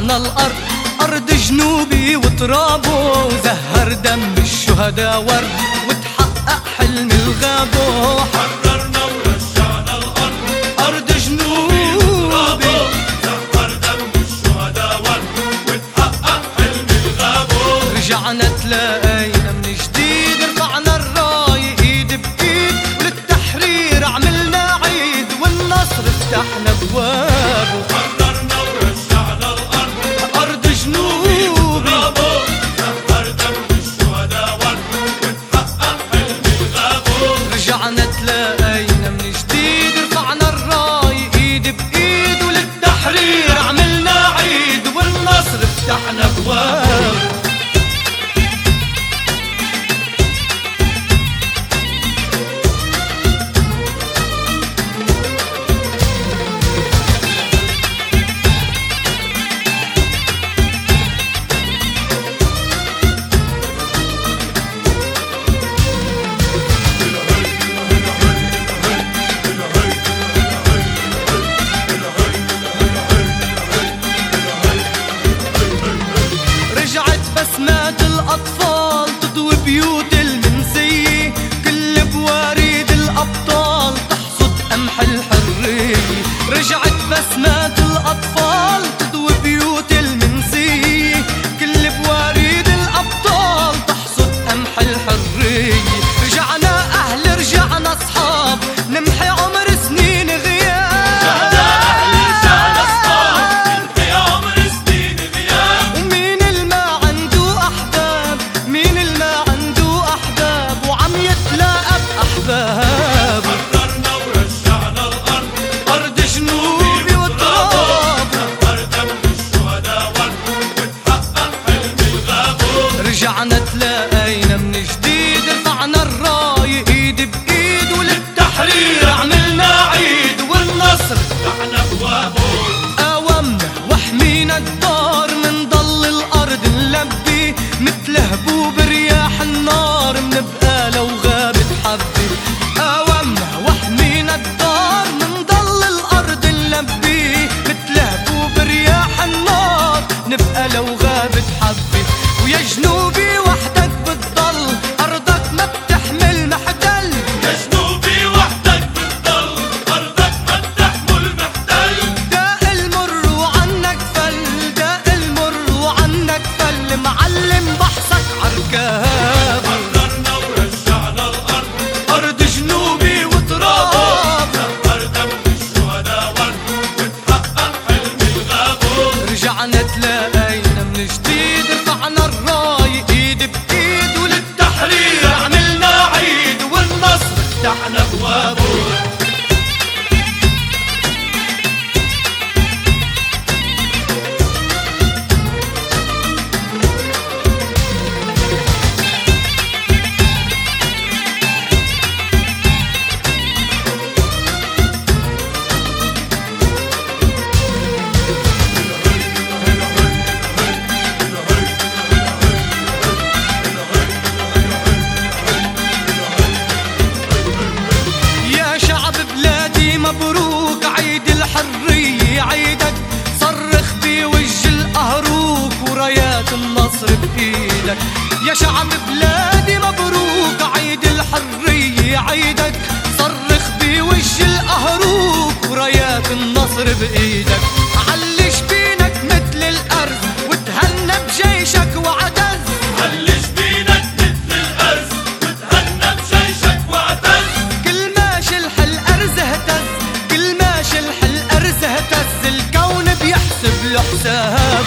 رجعنا الأرض، أرض جنوبي وترابه، زهر دم الشهداء ورد وتحقق حلم الغابه. حررنا ورجعنا الأرض، أرض جنوبي وترابه، زهر دم الشهداء ورد وتحقق حلم الغابه. رجعنا تلاقينا من جديد، رفعنا الراية ايد بايد، وللتحرير عملنا عيد والنصر فتحنا ابوابه. حررنا ورجعنا الأرض، أرض جنوبي وترابه، زهر دم الشهداء ورد وتحقق حلم الغابه. رجعنا تلاقينا من جديد، رفعنا الراية ايد بايد، وللتحرير عملنا عيد والنصر فتحنا ابوابه. بسمات الأطفال تضوي بيوت المنسية، كل بواريد الأبطال تحصد قمح الحرية. رجعت بسمات الأطفال تضوي بيوت المنسية، كل بواريد الأبطال تحصد قمح الحرية. رجعنا أهل، رجعنا أصحاب، نمحي عمر سنين غياب. حررنا ورجعنا الأرض، أرض جنوبي وتراب، زهر دم الشهداء ورد وتحقق حلم الغابه. رجعنا تلاقينا من جديد، رفعنا الراية ايد بايد، وللتحرير عملنا عيد والنصر فتحنا ابوابه. قاومنا وحمينا الدار، منضل الأرض نلبي، مثل هبوب رياح النار منبقى لو غابت حبي. قاومنا وحمينا الدار، منضل الأرض نلبي، مثل هبوب رياح النار نبقى لو غابت حبي. ويا جنوبي وحدك بتضل، أرضك ما بتحمل محتل. يا جنوبي وحدك بتضل، أرضك ما بتحمل محتل. داء المر وعنك فل، داء المر وعنك فل، معلم بحثك عركاب. حررنا ورجعنا الأرض، أرض جنوبي وتراب، زهر دم الشهداء ورد وتحقق حلم الغابه. رجعنا تلاقينا من جديد، رفعنا الراية ايد بايد، وللتحرير عملنا عيد والنصر فتحنا ابوابه. يا شعب بلادي مبروك، عيد الحرية عيدك، صرخ بوجه القهروك ورايات النصر بإيدك. يا شعب بلادي مبروك، عيد الحرية عيدك، صرخ بوجه القهروك ورايات النصر بإيدك. علش بينك مثل الأرز وتهنى بجيشك وعتز، علش بينك مثل الأرز وتهنى بجيشك واعتز. كل ما شلح الأرز اهتز، كل ما شلح الأرز اهتز، الكون بيحسب له حساب.